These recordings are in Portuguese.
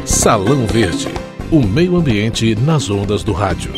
Salão Verde, o meio ambiente nas ondas do rádio.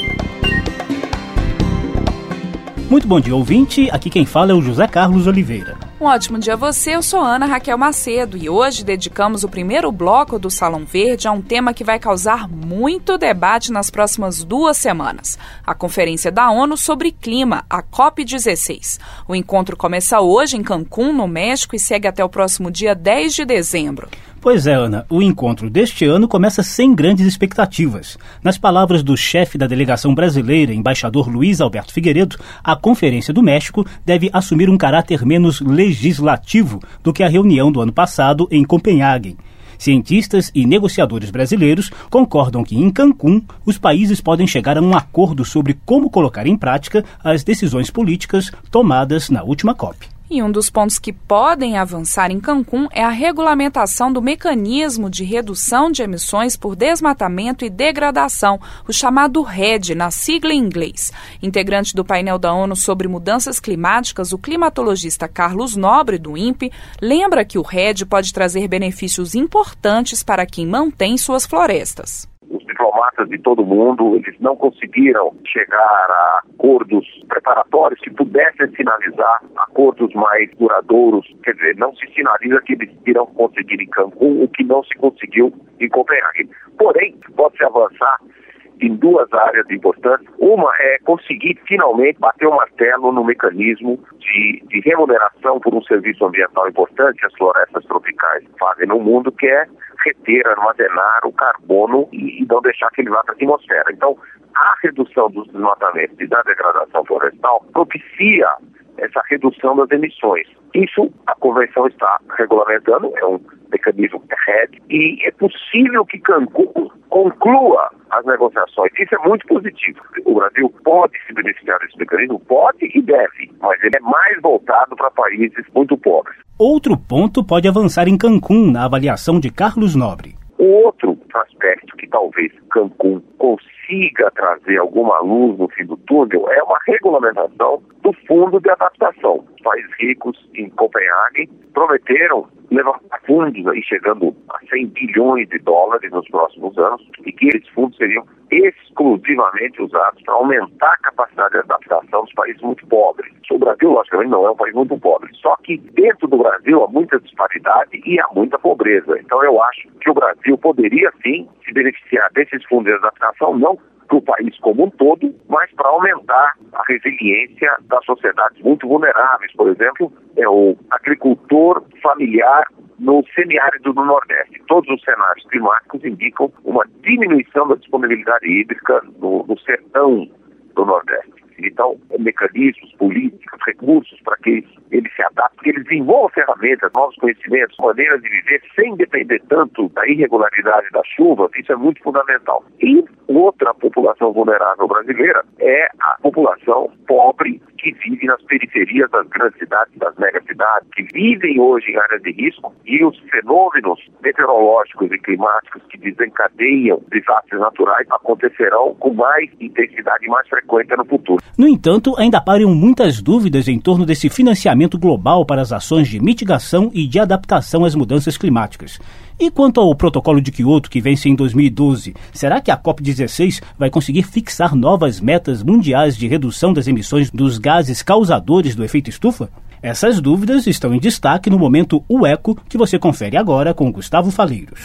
Muito bom dia, ouvinte. Aqui quem fala é o José Carlos Oliveira. Um ótimo dia a você, eu sou Ana Raquel Macedo e hoje dedicamos o primeiro bloco do Salão Verde a um tema que vai causar muito debate nas próximas 2 semanas. A Conferência da ONU sobre Clima, a COP16. O encontro começa hoje em Cancún, no México, e segue até o próximo dia 10 de dezembro. Pois é, Ana, o encontro deste ano começa sem grandes expectativas. Nas palavras do chefe da delegação brasileira, embaixador Luiz Alberto Figueiredo, a Conferência do México deve assumir um caráter menos legislativo do que a reunião do ano passado em Copenhague. Cientistas e negociadores brasileiros concordam que, em Cancún, os países podem chegar a um acordo sobre como colocar em prática as decisões políticas tomadas na última COP. E um dos pontos que podem avançar em Cancún é a regulamentação do mecanismo de redução de emissões por desmatamento e degradação, o chamado REDD, na sigla em inglês. Integrante do painel da ONU sobre mudanças climáticas, o climatologista Carlos Nobre, do INPE, lembra que o REDD pode trazer benefícios importantes para quem mantém suas florestas. Os diplomatas de todo mundo, eles não conseguiram chegar a acordos preparatórios que pudessem sinalizar acordos mais duradouros. Quer dizer, não se sinaliza que eles irão conseguir em Cancún o que não se conseguiu em Copenhague. Porém, pode-se avançar em 2 áreas importantes. Uma é conseguir finalmente bater o martelo no mecanismo de remuneração por um serviço ambiental importante que as florestas tropicais fazem no mundo, que é reter, armazenar o carbono e não deixar que ele vá para a atmosfera. Então, a redução dos desmatamentos e da degradação florestal propicia essa redução das emissões. Isso a Convenção está regulamentando, é um mecanismo REDD, e é possível que Cancún conclua as negociações. Isso é muito positivo. O Brasil pode se beneficiar desse mecanismo, pode e deve, mas ele é mais voltado para países muito pobres. Outro ponto pode avançar em Cancún, na avaliação de Carlos Nobre. O outro aspecto que talvez Cancún consiga trazer alguma luz no fim do túnel é uma regulamentação do Fundo de Adaptação. Os países ricos em Copenhague prometeram levantar fundos aí chegando a 100 bilhões de dólares nos próximos anos e que esses fundos seriam exclusivamente usados para aumentar a capacidade de adaptação dos países muito pobres. O Brasil, logicamente, não é um país muito pobre. Só que dentro do Brasil há muita disparidade e há muita pobreza. Então eu acho que o Brasil poderia sim se beneficiar desses fundos de adaptação, não para o país como um todo, mas para aumentar a resiliência das sociedades muito vulneráveis. Por exemplo, é o agricultor familiar no semiárido do Nordeste. Todos os cenários climáticos indicam uma diminuição da disponibilidade hídrica no sertão do Nordeste. Então, mecanismos, políticos, recursos para que eles se adaptem, que eles desenvolvam ferramentas, novos conhecimentos, maneiras de viver sem depender tanto da irregularidade da chuva, isso é muito fundamental. E outra população vulnerável brasileira é a população pobre que vive nas periferias das grandes cidades, das megacidades, que vivem hoje em áreas de risco, e os fenômenos meteorológicos e climáticos que desencadeiam desastres naturais acontecerão com mais intensidade e mais frequência no futuro. No entanto, ainda param muitas dúvidas em torno desse financiamento global para as ações de mitigação e de adaptação às mudanças climáticas. E quanto ao protocolo de Kyoto, que vence em 2012, será que a COP16 vai conseguir fixar novas metas mundiais de redução das emissões dos gases causadores do efeito estufa? Essas dúvidas estão em destaque no Momento UECO, que você confere agora com Gustavo Faleiros.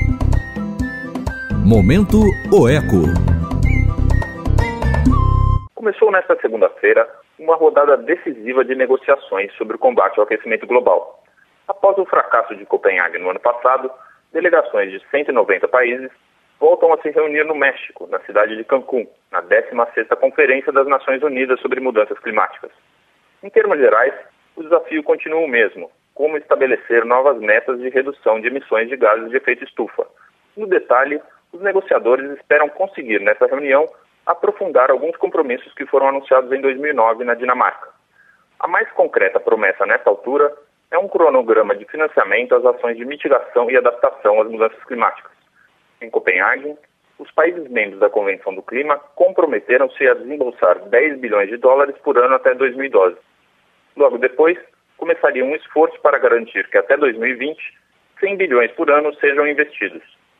Momento UECO. Começou nesta segunda-feira uma rodada decisiva de negociações sobre o combate ao aquecimento global. Após o fracasso de Copenhague no ano passado, delegações de 190 países voltam a se reunir no México, na cidade de Cancún, na 16ª Conferência das Nações Unidas sobre Mudanças Climáticas. Em termos gerais, o desafio continua o mesmo: como estabelecer novas metas de redução de emissões de gases de efeito estufa. No detalhe, os negociadores esperam conseguir, nessa reunião, aprofundar alguns compromissos que foram anunciados em 2009 na Dinamarca. A mais concreta promessa nesta altura é um cronograma de financiamento às ações de mitigação e adaptação às mudanças climáticas. Em Copenhague, os países membros da Convenção do Clima comprometeram-se a desembolsar 10 bilhões de dólares por ano até 2012. Logo depois, começaria um esforço para garantir que até 2020, 100 bilhões por ano sejam investidos.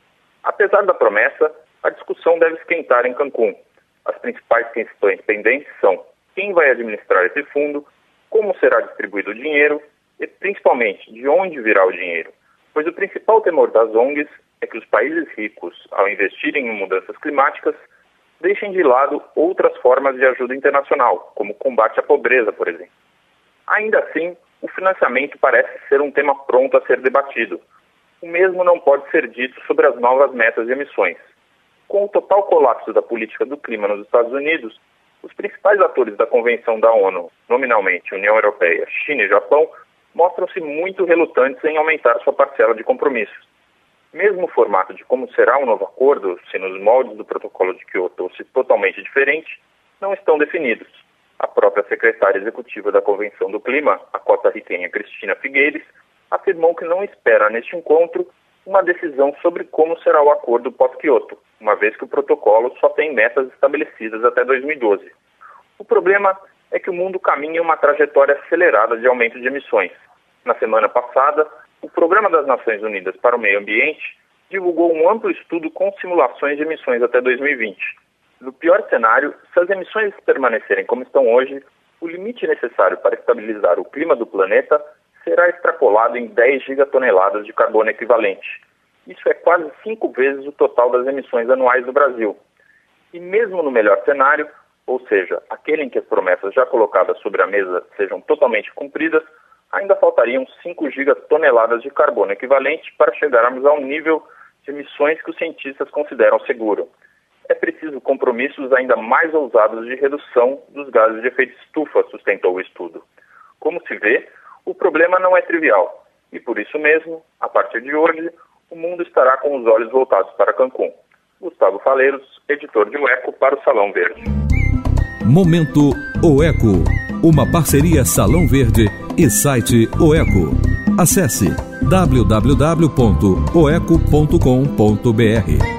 Apesar da promessa, a discussão deve esquentar em Cancún. As principais questões pendentes são quem vai administrar esse fundo, como será distribuído o dinheiro e, principalmente, de onde virá o dinheiro. Pois o principal temor das ONGs é que os países ricos, ao investirem em mudanças climáticas, deixem de lado outras formas de ajuda internacional, como o combate à pobreza, por exemplo. Ainda assim, o financiamento parece ser um tema pronto a ser debatido. O mesmo não pode ser dito sobre as novas metas de emissões. Com o total colapso da política do clima nos Estados Unidos, os principais atores da Convenção da ONU, nominalmente União Europeia, China e Japão, mostram-se muito relutantes em aumentar sua parcela de compromissos. Mesmo o formato de como será um novo acordo, se nos moldes do protocolo de Kyoto ou se totalmente diferente, não estão definidos. A própria secretária executiva da Convenção do Clima, a costarriquenha Cristina Figueires, afirmou que não espera neste encontro uma decisão sobre como será o acordo pós-Kyoto, uma vez que o protocolo só tem metas estabelecidas até 2012. O problema é que o mundo caminha em uma trajetória acelerada de aumento de emissões. Na semana passada, o Programa das Nações Unidas para o Meio Ambiente divulgou um amplo estudo com simulações de emissões até 2020. No pior cenário, se as emissões permanecerem como estão hoje, o limite necessário para estabilizar o clima do planeta será extrapolado em 10 gigatoneladas de carbono equivalente. Isso é quase 5 vezes o total das emissões anuais do Brasil. E mesmo no melhor cenário, ou seja, aquele em que as promessas já colocadas sobre a mesa sejam totalmente cumpridas, ainda faltariam 5 gigatoneladas de carbono equivalente para chegarmos ao nível de emissões que os cientistas consideram seguro. É preciso compromissos ainda mais ousados de redução dos gases de efeito estufa, sustentou o estudo. Como se vê, o problema não é trivial e, por isso mesmo, a partir de hoje, o mundo estará com os olhos voltados para Cancún. Gustavo Faleiros, editor de O Eco, para o Salão Verde. Momento O Eco, uma parceria Salão Verde e site O Eco. Acesse www.oeco.com.br.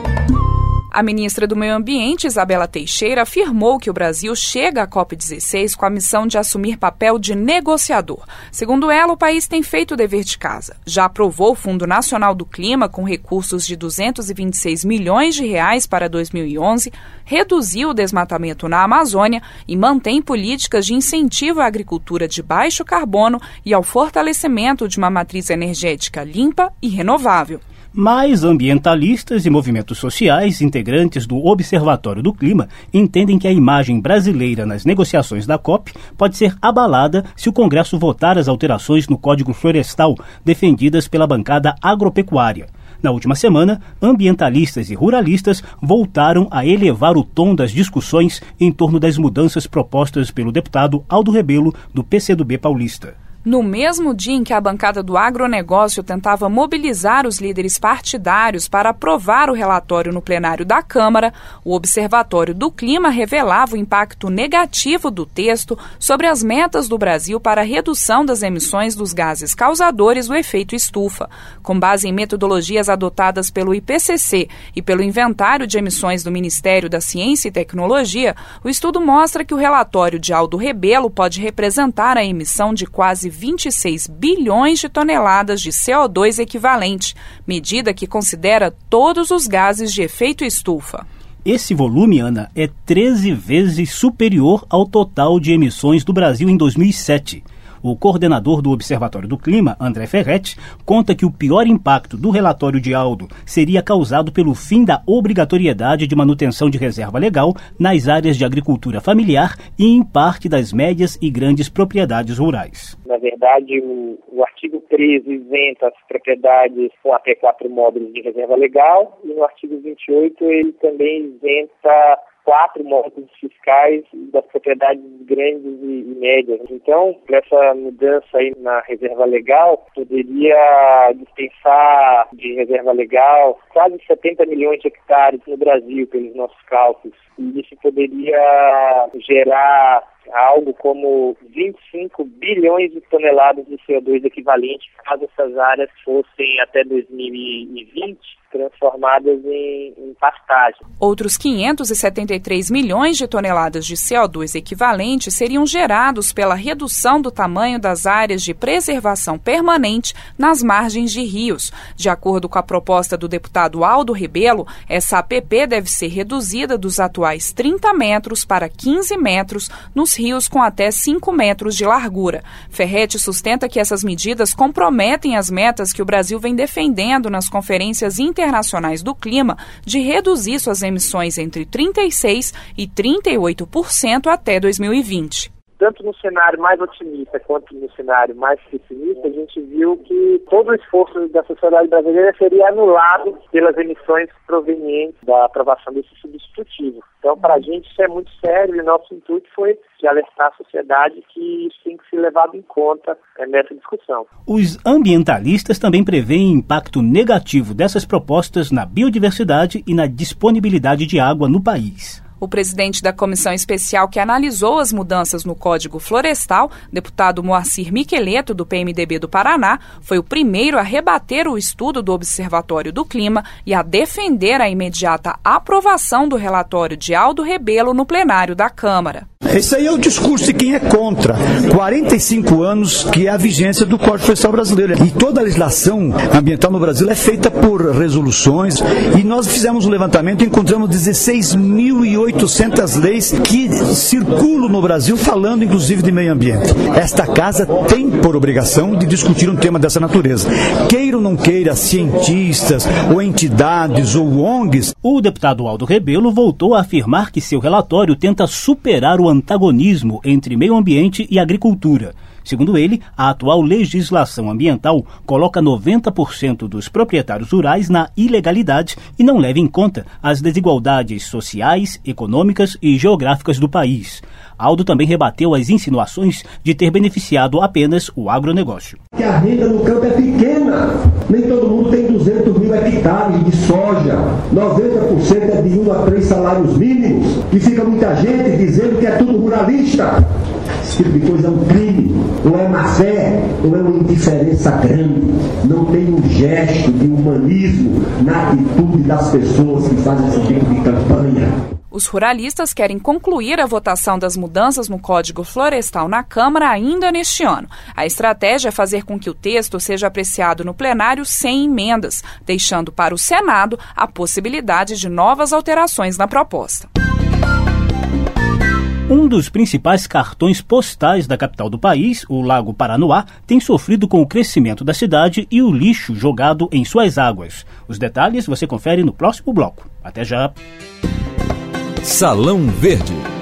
A ministra do Meio Ambiente, Isabela Teixeira, afirmou que o Brasil chega à COP16 com a missão de assumir papel de negociador. Segundo ela, o país tem feito o dever de casa. Já aprovou o Fundo Nacional do Clima com recursos de 226 milhões de reais para 2011, reduziu o desmatamento na Amazônia e mantém políticas de incentivo à agricultura de baixo carbono e ao fortalecimento de uma matriz energética limpa e renovável. Mas ambientalistas e movimentos sociais, integrantes do Observatório do Clima, entendem que a imagem brasileira nas negociações da COP pode ser abalada se o Congresso votar as alterações no Código Florestal defendidas pela bancada agropecuária. Na última semana, ambientalistas e ruralistas voltaram a elevar o tom das discussões em torno das mudanças propostas pelo deputado Aldo Rebelo, do PCdoB paulista. No mesmo dia em que a bancada do agronegócio tentava mobilizar os líderes partidários para aprovar o relatório no plenário da Câmara, o Observatório do Clima revelava o impacto negativo do texto sobre as metas do Brasil para a redução das emissões dos gases causadores do efeito estufa. Com base em metodologias adotadas pelo IPCC e pelo Inventário de Emissões do Ministério da Ciência e Tecnologia, o estudo mostra que o relatório de Aldo Rebelo pode representar a emissão de quase 26 bilhões de toneladas de CO2 equivalente, medida que considera todos os gases de efeito estufa. Esse volume, Ana, é 13 vezes superior ao total de emissões do Brasil em 2007. O coordenador do Observatório do Clima, André Ferretti, conta que o pior impacto do relatório de Aldo seria causado pelo fim da obrigatoriedade de manutenção de reserva legal nas áreas de agricultura familiar e em parte das médias e grandes propriedades rurais. Na verdade, o artigo 13 isenta as propriedades com até 4 módulos de reserva legal e no artigo 28 ele também isenta 4 módulos fiscais das propriedades grandes e médias. Então, essa mudança aí na reserva legal poderia dispensar de reserva legal quase 70 milhões de hectares no Brasil, pelos nossos cálculos. E isso poderia gerar algo como 25 bilhões de toneladas de CO2 equivalente, caso essas áreas fossem até 2020 transformadas em pastagem. Outros 573 milhões de toneladas de CO2 equivalente seriam gerados pela redução do tamanho das áreas de preservação permanente nas margens de rios. De acordo com a proposta do deputado Aldo Rebelo, essa APP deve ser reduzida dos atuais 30 metros para 15 metros nos rios com até 5 metros de largura. Ferretti sustenta que essas medidas comprometem as metas que o Brasil vem defendendo nas conferências internacionais do clima de reduzir suas emissões entre 36% e 38% até 2020. Tanto no cenário mais otimista quanto no cenário mais pessimista, a gente viu que todo o esforço da sociedade brasileira seria anulado pelas emissões provenientes da aprovação desse substitutivo. Então, para a gente isso é muito sério e nosso intuito foi de alertar a sociedade que isso tem que ser levado em conta nessa discussão. Os ambientalistas também prevêem impacto negativo dessas propostas na biodiversidade e na disponibilidade de água no país. O presidente da comissão especial que analisou as mudanças no Código Florestal, deputado Moacir Miqueleto, do PMDB do Paraná, foi o primeiro a rebater o estudo do Observatório do Clima e a defender a imediata aprovação do relatório de Aldo Rebelo no plenário da Câmara. Esse aí é o discurso de quem é contra. 45 anos que é a vigência do Código Florestal brasileiro. E toda a legislação ambiental no Brasil é feita por resoluções. E nós fizemos um levantamento e encontramos 16.800 leis que circulam no Brasil falando inclusive de meio ambiente. Esta casa tem por obrigação de discutir um tema dessa natureza. Queira ou não queira, cientistas ou entidades ou ONGs. O deputado Aldo Rebelo voltou a afirmar que seu relatório tenta superar o antagonismo entre meio ambiente e agricultura. Segundo ele, a atual legislação ambiental coloca 90% dos proprietários rurais na ilegalidade e não leva em conta as desigualdades sociais, econômicas e geográficas do país. Aldo também rebateu as insinuações de ter beneficiado apenas o agronegócio. A renda no campo é pequena, nem todo mundo tem 200 mil hectares de soja, 90% é de 1 a 3 salários mínimos, e fica muita gente dizendo que é tudo ruralista. Esse tipo de coisa é um crime, ou é má fé, ou é uma indiferença grande. Não tem um gesto de humanismo na atitude das pessoas que fazem esse tipo de campanha. Os ruralistas querem concluir a votação das mudanças no Código Florestal na Câmara ainda neste ano. A estratégia é fazer com que o texto seja apreciado no plenário sem emendas, deixando para o Senado a possibilidade de novas alterações na proposta. Um dos principais cartões postais da capital do país, o Lago Paranoá, tem sofrido com o crescimento da cidade e o lixo jogado em suas águas. Os detalhes você confere no próximo bloco. Até já! Salão Verde.